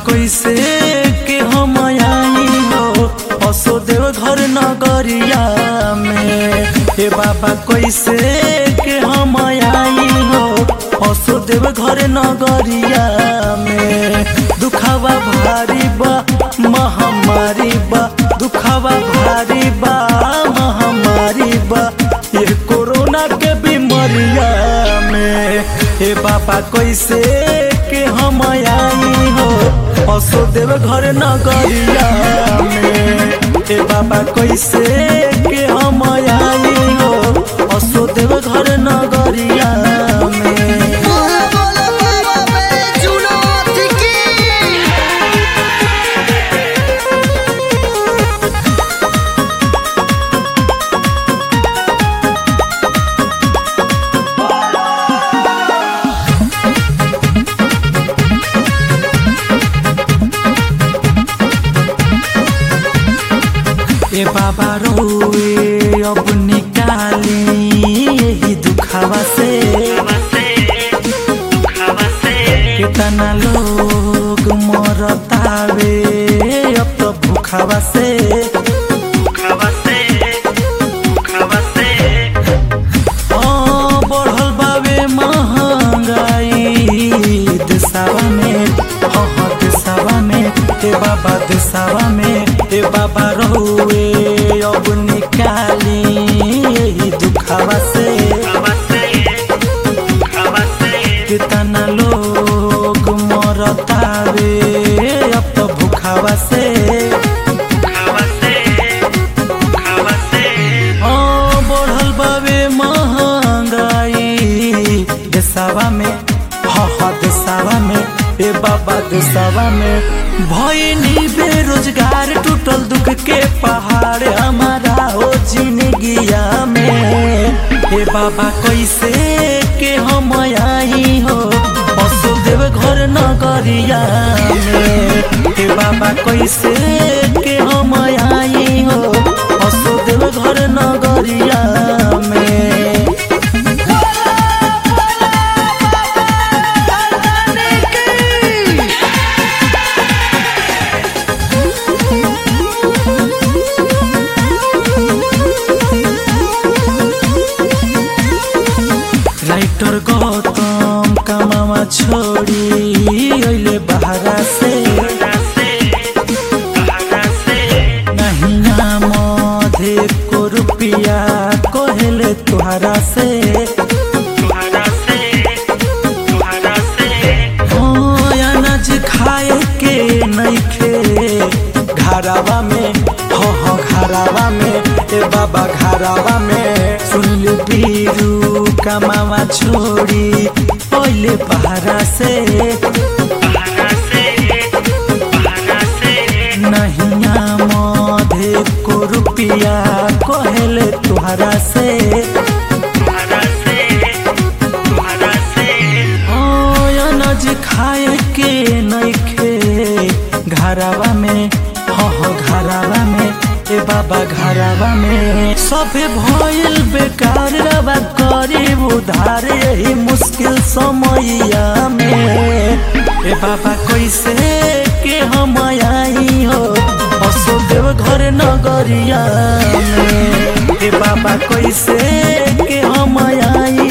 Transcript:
कैसे के हम आई हो असो देव घर नगरिया में। हे बाबा कैसे के हम आई हो असो देव घर नगरिया में। दुखावा भारी बा महामारी बा, दुखावा भारी बा महामारी बा ये कोरोना के बीमारिया में। हे बाबा कैसे के हम आई हो असो देव घर नगरिया में। हे बाबा कैसे के हम आई हो असो देव घर नगरिया में। ए बाबा रोए अब निकाली यही दुखावा से। कितना लोग मरतावे अब तो भूखावा से। बढ़ल बावे महंगाई देशवा में, हाँ देशवा में। ए बाबा देशवा में ए बाबा रहुए अब निकाली यही दुखावा से। कितना लोग मरतावे अब तो भूखावा से। बढ़ल बावे महंगाई देशवा में, हाँ देशवा में। ए बाबा देशवा में भइनी बेरोजगार टूटल दुख के पहाड़ हमारा हो जिंदगिया में। ए बाबा कैसे के हम आई हो असो देव घर नगरिया में। ए बाबा कैसे के हम आई हो असो देव घर नगरिया में। राइटर गौतम कमावा छोड़ी अइले बहरा से। नहीं मधे को रुपया कहले तुहरा से। अनाज खाए के नइखे घरावा में, हाँ घरावा में। ए बाबा घरावा में सुनल बीरू कमावा छोड़ी पहले बहरा से। नहीं मधे को रुपया कहले तुहरा से। अनाज खाए के नइखे घरावा में, हाँ घरावा में। ए बाबा घरावा में सभे भइल बेकार रवा करी उधार यही मुश्किल समयया में। ए बाबा कैसे के हम आई हो असो देव घर नगरिया में। ए बाबा कैसे के हम आई